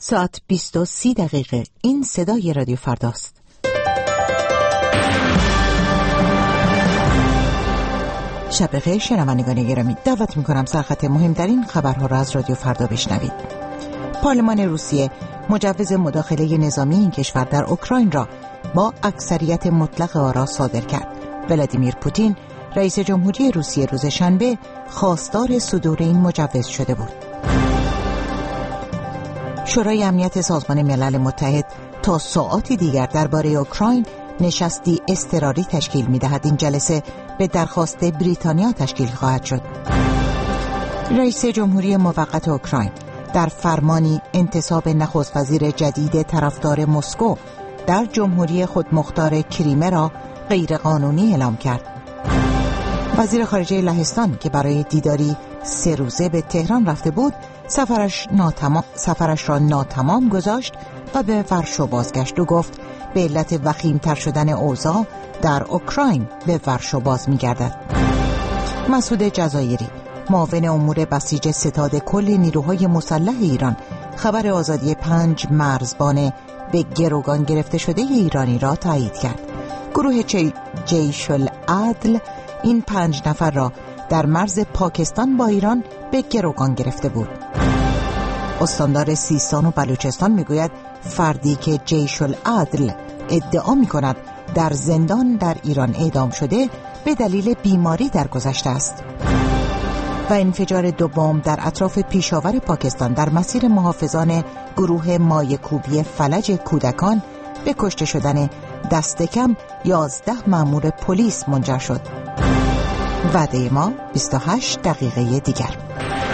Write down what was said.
ساعت 20:30. این صدای رادیو فرداست. شب بخیر شنوندگان گرامی، دعوت می‌کنم سرخط مهمترین خبرها را از رادیو فردا بشنوید. پارلمان روسیه مجوز مداخله نظامی این کشور در اوکراین را با اکثریت مطلق آرا صادر کرد. ولادیمیر پوتین رئیس جمهوری روسیه روز شنبه خواستار صدور این مجوز شده بود. شورای امنیت سازمان ملل متحد تا ساعاتی دیگر درباره اوکراین نشستی اضطراری تشکیل می‌دهد. این جلسه به درخواست بریتانیا تشکیل خواهد شد. رئیس جمهوری موقت اوکراین در فرمانی انتصاب نخست وزیر جدید طرفدار مسکو در جمهوری خودمختار کریمه را غیرقانونی اعلام کرد. وزیر خارجه لهستان که برای دیداری 3 روزه به تهران رفته بود سفرش را ناتمام گذاشت و به ورشو بازگشت و گفت به علت وخیم‌تر شدن اوضاع در اوکراین به ورشو باز می‌گردد. مسعود جزایری معاون امور بسیج ستاد کل نیروهای مسلح ایران خبر آزادی 5 مرزبان به گروگان گرفته شده ایرانی را تایید کرد. گروه جیش العدل این 5 نفر را در مرز پاکستان با ایران به گروگان گرفته بود. استاندار سیستان و بلوچستان میگوید فردی که جیش العدل ادعا میکند در زندان در ایران اعدام شده به دلیل بیماری درگذشته است. و انفجار 2 بمب در اطراف پیشاور پاکستان در مسیر محافظان گروه مایه‌کوبی فلج کودکان به کشته شدن دست کم 11 مأمور پلیس منجر شد. وعده ما 28 دقیقه دیگر.